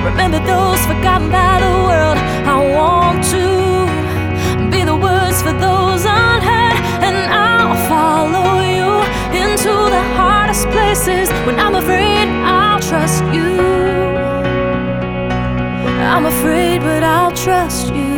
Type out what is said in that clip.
Remember those forgotten by the world. I want to be the words for those unheard, and I'll follow you into the hardest places. When I'm afraid, I'll trust you. I'm afraid, but I'll trust you.